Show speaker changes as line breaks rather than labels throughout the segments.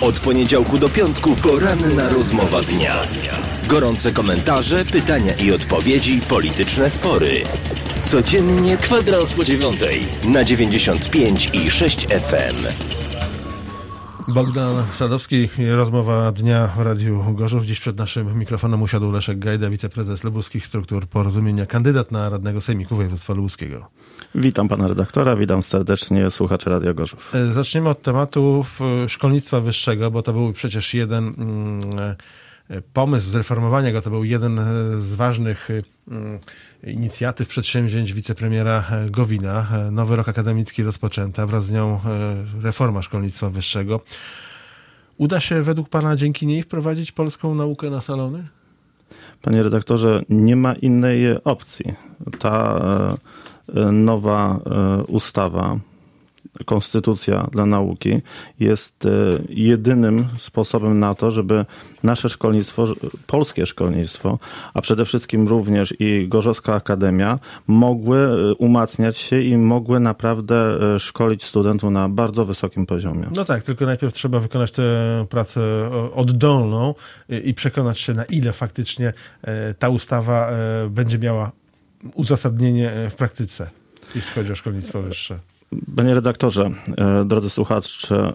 Od poniedziałku do piątku poranna rozmowa dnia. Gorące komentarze, pytania i odpowiedzi, polityczne spory. Codziennie kwadrans po 9:00 na 95,6 FM.
Bogdan Sadowski, rozmowa dnia w Radiu Gorzów. Dziś przed naszym mikrofonem usiadł Leszek Gajda, wiceprezes Lubuskich Struktur Porozumienia, kandydat na radnego Sejmiku Województwa Lubuskiego.
Witam pana redaktora, witam serdecznie słuchaczy Radia Gorzów.
Zaczniemy od tematu szkolnictwa wyższego, bo to był przecież jeden pomysł zreformowania go, to był jeden z ważnych inicjatyw, przedsięwzięć wicepremiera Gowina. Nowy rok akademicki rozpoczęta, wraz z nią reforma szkolnictwa wyższego. Uda się według pana dzięki niej wprowadzić polską naukę na salony?
Panie redaktorze, nie ma innej opcji. Ta nowa ustawa, konstytucja dla nauki jest jedynym sposobem na to, żeby nasze szkolnictwo, polskie szkolnictwo, a przede wszystkim również i Gorzowska Akademia mogły umacniać się i mogły naprawdę szkolić studentów na bardzo wysokim poziomie.
No tak, tylko najpierw trzeba wykonać tę pracę oddolną i przekonać się, na ile faktycznie ta ustawa będzie miała uzasadnienie w praktyce, jeśli chodzi o szkolnictwo wyższe.
Panie redaktorze, drodzy słuchacze,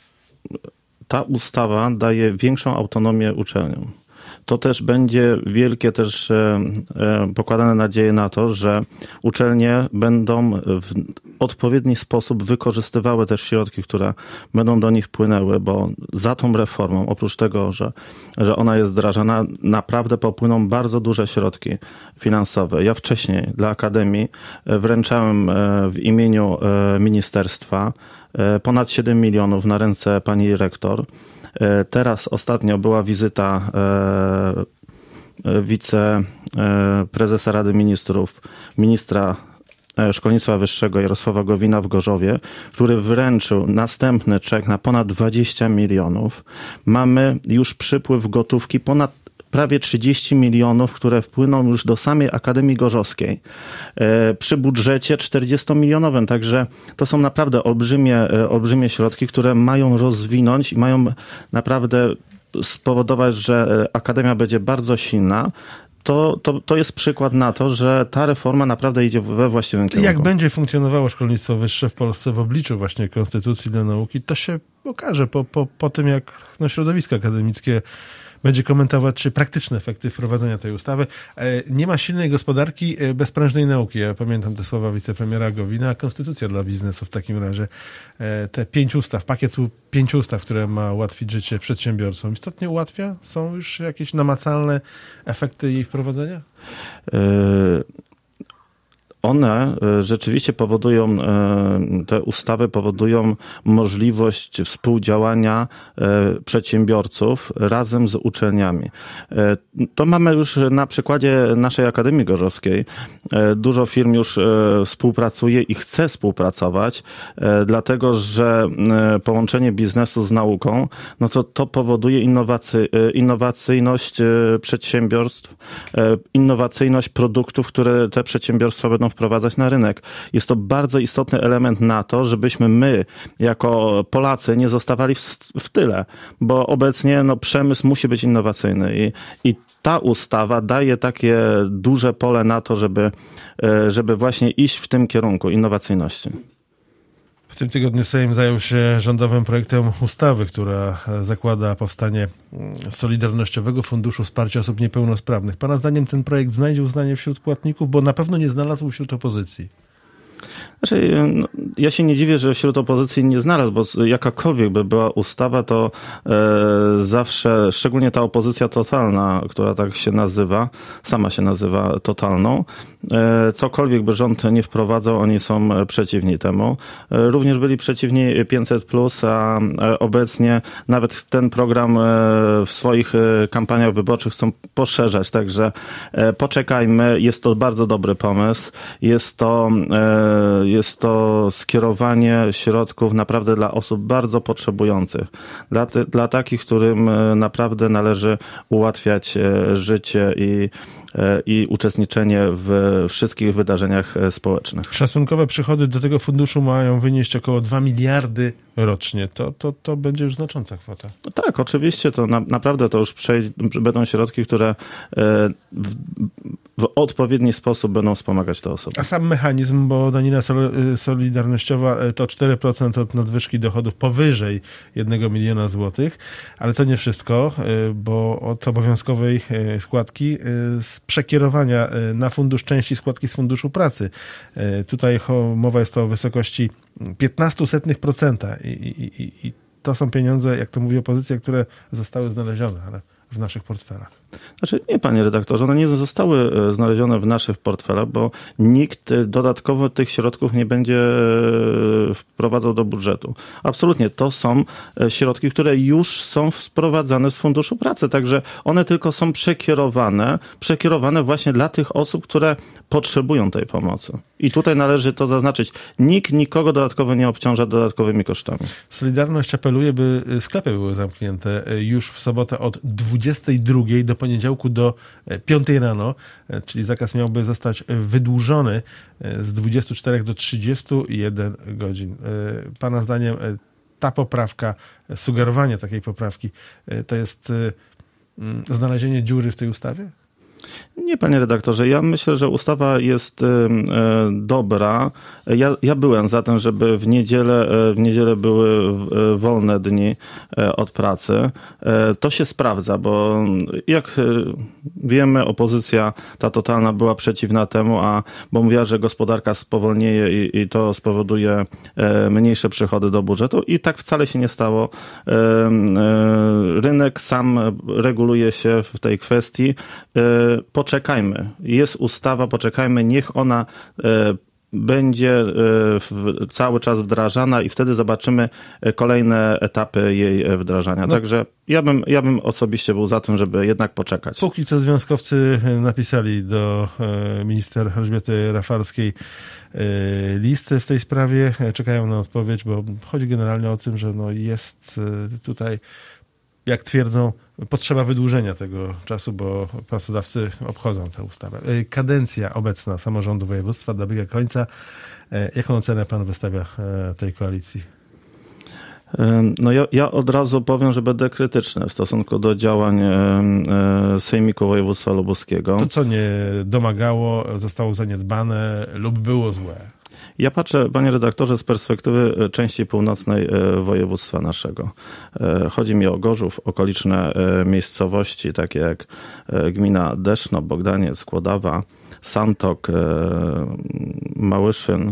ta ustawa daje większą autonomię uczelniom. To też będzie wielkie też pokładane nadzieje na to, że uczelnie będą w odpowiedni sposób wykorzystywały też środki, które będą do nich płynęły, bo za tą reformą, oprócz tego, że ona jest wdrażana, naprawdę popłyną bardzo duże środki finansowe. Ja wcześniej dla Akademii wręczałem w imieniu ministerstwa ponad 7 milionów na ręce pani rektor. Teraz ostatnio była wizyta wiceprezesa Rady Ministrów, ministra Szkolnictwa Wyższego Jarosława Gowina w Gorzowie, który wręczył następny czek na ponad 20 milionów. Mamy już przypływ gotówki ponad prawie 30 milionów, które wpłyną już do samej Akademii Gorzowskiej przy budżecie 40-milionowym. Także to są naprawdę olbrzymie środki, które mają rozwinąć i mają naprawdę spowodować, że Akademia będzie bardzo silna. To jest przykład na to, że ta reforma naprawdę idzie we właściwym kierunku.
Jak będzie funkcjonowało szkolnictwo wyższe w Polsce w obliczu właśnie Konstytucji dla nauki, to się okaże po tym, jak środowisko akademickie będzie komentować, czy praktyczne efekty wprowadzenia tej ustawy. Nie ma silnej gospodarki bez prężnej nauki. Ja pamiętam te słowa wicepremiera Gowina. Konstytucja dla biznesu w takim razie. Te 5 ustaw, pakietu 5 ustaw, które ma ułatwić życie przedsiębiorcom, istotnie ułatwia? Są już jakieś namacalne efekty jej wprowadzenia?
One rzeczywiście powodują, te ustawy powodują możliwość współdziałania przedsiębiorców razem z uczelniami. To mamy już na przykładzie naszej Akademii Gorzowskiej. Dużo firm już współpracuje i chce współpracować, dlatego że połączenie biznesu z nauką, no to powoduje innowacyjność przedsiębiorstw, innowacyjność produktów, które te przedsiębiorstwa będą wprowadzać na rynek. Jest to bardzo istotny element na to, żebyśmy my, jako Polacy, nie zostawali w tyle, bo obecnie przemysł musi być innowacyjny i ta ustawa daje takie duże pole na to, żeby właśnie iść w tym kierunku innowacyjności.
W tym tygodniu Sejm zajął się rządowym projektem ustawy, która zakłada powstanie Solidarnościowego Funduszu Wsparcia Osób Niepełnosprawnych. Pana zdaniem ten projekt znajdzie uznanie wśród płatników, bo na pewno nie znalazł wśród opozycji.
Znaczy, ja się nie dziwię, że wśród opozycji nie znalazł, bo jakakolwiek by była ustawa, to zawsze, szczególnie ta opozycja totalna, która tak się nazywa, sama się nazywa totalną, cokolwiek by rząd nie wprowadzał, oni są przeciwni temu. Również byli przeciwni 500+, a obecnie nawet ten program w swoich kampaniach wyborczych chcą poszerzać, także poczekajmy, jest to bardzo dobry pomysł, jest to jest to skierowanie środków naprawdę dla osób bardzo potrzebujących. Dla takich, którym naprawdę należy ułatwiać życie i uczestniczenie w wszystkich wydarzeniach społecznych.
Szacunkowe przychody do tego funduszu mają wynieść około 2 miliardy rocznie. To będzie już znacząca kwota.
No tak, oczywiście to naprawdę to już będą środki, które w odpowiedni sposób będą wspomagać te osoby.
A sam mechanizm, bo danina solidarnościowa to 4% od nadwyżki dochodów powyżej 1 miliona złotych, ale to nie wszystko, bo od obowiązkowej składki z przekierowania na fundusz części składki z Funduszu Pracy. Tutaj mowa jest o wysokości 0,15%. I to są pieniądze, jak to mówi opozycja, które zostały znalezione, ale w naszych portfelach.
Znaczy nie, panie redaktorze, one nie zostały znalezione w naszych portfelach, bo nikt dodatkowo tych środków nie będzie wprowadzał do budżetu. Absolutnie, to są środki, które już są sprowadzane z Funduszu Pracy, także one tylko są przekierowane właśnie dla tych osób, które potrzebują tej pomocy. I tutaj należy to zaznaczyć. Nikt nikogo dodatkowo nie obciąża dodatkowymi kosztami.
Solidarność apeluje, by sklepy były zamknięte już w sobotę od 22 do poniedziałku do 5 rano, czyli zakaz miałby zostać wydłużony z 24 do 31 godzin. Pana zdaniem ta poprawka, sugerowanie takiej poprawki, to jest znalezienie dziury w tej ustawie?
Nie, panie redaktorze, ja myślę, że ustawa jest dobra. Ja byłem za tym, żeby w niedzielę były wolne dni od pracy. To się sprawdza, bo jak wiemy, opozycja ta totalna była przeciwna temu, bo mówiła, że gospodarka spowolnieje i to spowoduje mniejsze przychody do budżetu i tak wcale się nie stało. Rynek sam reguluje się w tej kwestii. Poczekajmy. Jest ustawa, poczekajmy, niech ona będzie cały czas wdrażana i wtedy zobaczymy kolejne etapy jej wdrażania. Także ja bym osobiście był za tym, żeby jednak poczekać.
Póki co związkowcy napisali do minister Elżbiety Rafalskiej list w tej sprawie. Czekają na odpowiedź, bo chodzi generalnie o tym, że jest tutaj, jak twierdzą, potrzeba wydłużenia tego czasu, bo pracodawcy obchodzą tę ustawę. Kadencja obecna samorządu województwa dobiega końca. Jaką ocenę pan wystawia tej koalicji?
Ja od razu powiem, że będę krytyczny w stosunku do działań Sejmiku Województwa Lubuskiego.
To, co nie domagało, zostało zaniedbane lub było złe.
Ja patrzę, panie redaktorze, z perspektywy części północnej województwa naszego. Chodzi mi o Gorzów, okoliczne miejscowości, takie jak gmina Deszno, Bogdaniec, Kłodawa, Santok, Małyszyn,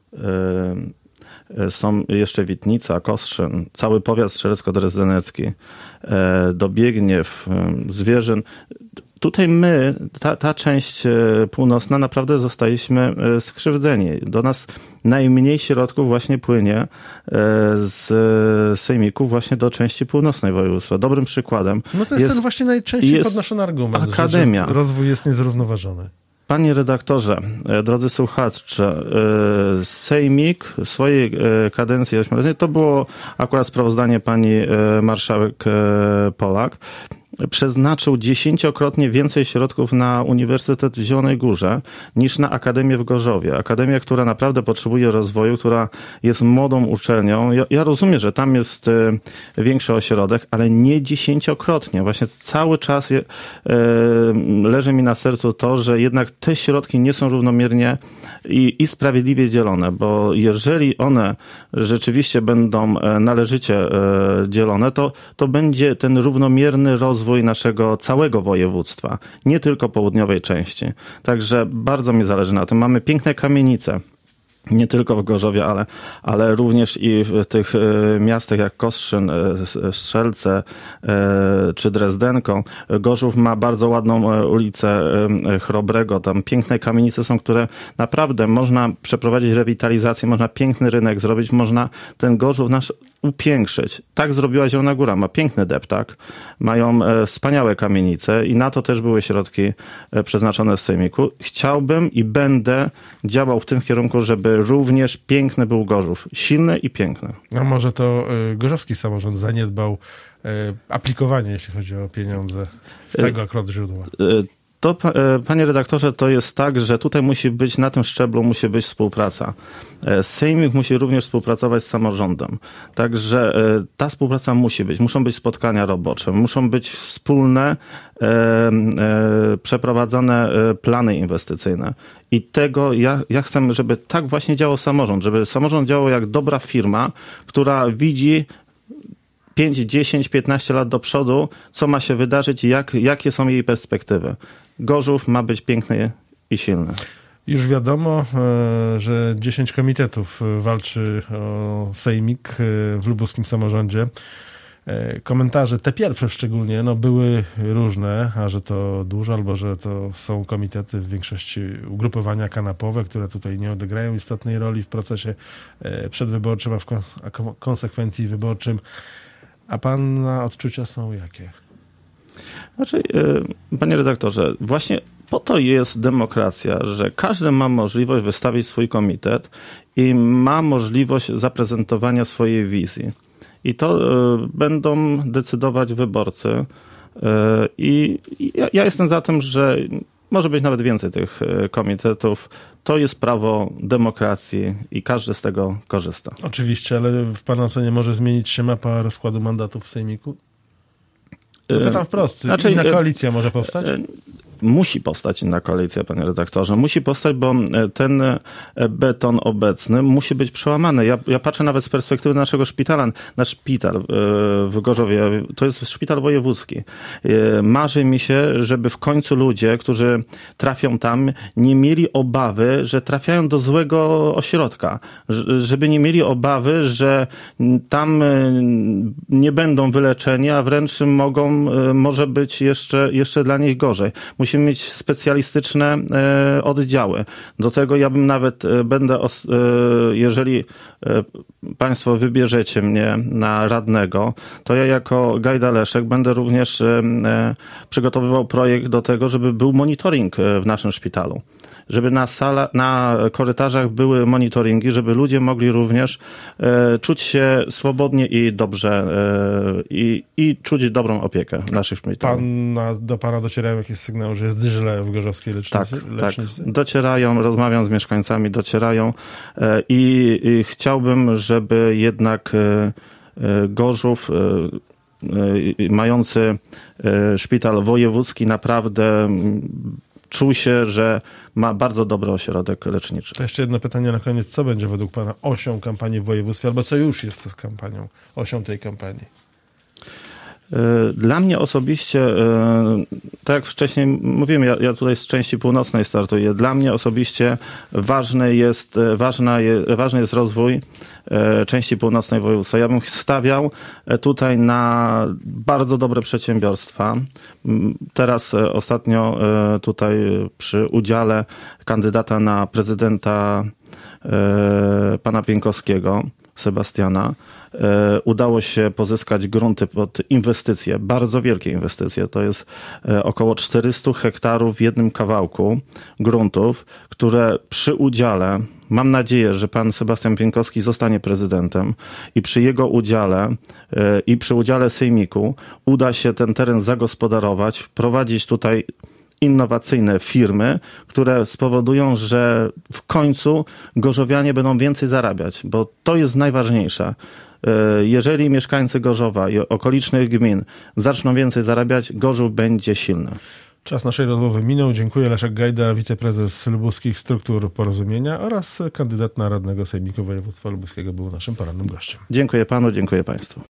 są jeszcze Witnica, Kostrzyn, cały powiat strzelecko-drezdenecki, Dobiegniew, Zwierzyn. Tutaj my, ta część północna, naprawdę zostaliśmy skrzywdzeni. Do nas najmniej środków właśnie płynie z sejmików właśnie do części północnej województwa. Dobrym przykładem
to jest ten właśnie najczęściej podnoszony argument,
akademia.
Że rozwój jest niezrównoważony.
Panie redaktorze, drodzy słuchacze, Sejmik w swojej kadencji 8-letniej, to było akurat sprawozdanie pani marszałek Polak, przeznaczył 10-krotnie więcej środków na Uniwersytet w Zielonej Górze niż na Akademię w Gorzowie. Akademia, która naprawdę potrzebuje rozwoju, która jest młodą uczelnią. Ja rozumiem, że tam jest większy ośrodek, ale nie 10-krotnie. Właśnie cały czas leży mi na sercu to, że jednak te środki nie są równomiernie i sprawiedliwie dzielone, bo jeżeli one rzeczywiście będą należycie dzielone, to będzie ten równomierny rozwój naszego całego województwa, nie tylko południowej części. Także bardzo mi zależy na tym. Mamy piękne kamienice. Nie tylko w Gorzowie, ale również i w tych miastach jak Kostrzyn, Strzelce czy Drezdenką. Gorzów ma bardzo ładną ulicę Chrobrego. Tam piękne kamienice są, które naprawdę można przeprowadzić rewitalizację, można piękny rynek zrobić, można ten Gorzów nasz upiększyć. Tak zrobiła Zielona Góra. Ma piękny deptak, mają wspaniałe kamienice i na to też były środki przeznaczone z sejmiku. Chciałbym i będę działał w tym kierunku, żeby również piękny był Gorzów. Silny i piękny.
A może to gorzowski samorząd zaniedbał aplikowanie, jeśli chodzi o pieniądze z tego akurat źródła?
To, panie redaktorze, to jest tak, że tutaj musi być, na tym szczeblu musi być współpraca. Sejmik musi również współpracować z samorządem. Także ta współpraca musi być. Muszą być spotkania robocze, muszą być wspólne, przeprowadzone plany inwestycyjne. I tego ja chcę, żeby tak właśnie działał samorząd, żeby samorząd działał jak dobra firma, która widzi 5, 10, 15 lat do przodu, co ma się wydarzyć i jakie są jej perspektywy. Gorzów ma być piękny i silny.
Już wiadomo, że 10 komitetów walczy o sejmik w lubuskim samorządzie. Komentarze, te pierwsze szczególnie, były różne, a że to dużo, albo że to są komitety w większości ugrupowania kanapowe, które tutaj nie odegrają istotnej roli w procesie przedwyborczym, a w konsekwencji wyborczym. A pana odczucia są jakie?
Znaczy, panie redaktorze, właśnie po to jest demokracja, że każdy ma możliwość wystawić swój komitet i ma możliwość zaprezentowania swojej wizji. I to będą decydować wyborcy. I ja jestem za tym, że może być nawet więcej tych komitetów. To jest prawo demokracji i każdy z tego korzysta.
Oczywiście, ale w pana ocenie może zmienić się mapa rozkładu mandatów w sejmiku? To pytam wprost. Inna koalicja może powstać?
Musi powstać inna koalicja, panie redaktorze. Musi powstać, bo ten beton obecny musi być przełamany. Ja patrzę nawet z perspektywy naszego szpitala. Nasz szpital w Gorzowie, to jest szpital wojewódzki. Marzy mi się, żeby w końcu ludzie, którzy trafią tam, nie mieli obawy, że trafiają do złego ośrodka. Żeby nie mieli obawy, że tam nie będą wyleczeni, a wręcz może być jeszcze dla nich gorzej. Musimy mieć specjalistyczne oddziały. Do tego ja bym nawet jeżeli państwo wybierzecie mnie na radnego, to ja jako Gajda Leszek będę również przygotowywał projekt do tego, żeby był monitoring w naszym szpitalu. Żeby na korytarzach były monitoringi, żeby ludzie mogli również czuć się swobodnie i dobrze i czuć dobrą opiekę w naszych szpitalach.
Do pana docierają jakieś sygnały, że jest źle w gorzowskiej lecznicy?
Tak. Docierają, rozmawiam z mieszkańcami, i chciałbym, żeby jednak Gorzów mający szpital wojewódzki naprawdę czuł się, że ma bardzo dobry ośrodek leczniczy.
To jeszcze jedno pytanie na koniec. Co będzie według pana osią kampanii w województwie, albo co już jest osią tej kampanii?
Dla mnie osobiście, tak jak wcześniej mówiłem, ja tutaj z części północnej startuję. Dla mnie osobiście ważny jest rozwój części północnej województwa. Ja bym stawiał tutaj na bardzo dobre przedsiębiorstwa. Teraz ostatnio tutaj przy udziale kandydata na prezydenta pana Pieńkowskiego, Sebastiana, udało się pozyskać grunty pod inwestycje, bardzo wielkie inwestycje. To jest około 400 hektarów w jednym kawałku gruntów, które przy udziale, mam nadzieję, że pan Sebastian Pieńkowski zostanie prezydentem i przy jego udziale i przy udziale sejmiku uda się ten teren zagospodarować, wprowadzić tutaj innowacyjne firmy, które spowodują, że w końcu gorzowianie będą więcej zarabiać, bo to jest najważniejsze. Jeżeli mieszkańcy Gorzowa i okolicznych gmin zaczną więcej zarabiać, Gorzów będzie silny.
Czas naszej rozmowy minął. Dziękuję. Leszek Gajda, wiceprezes lubuskich struktur Porozumienia oraz kandydat na radnego sejmiku województwa lubuskiego był naszym porannym gościem.
Dziękuję panu, dziękuję państwu.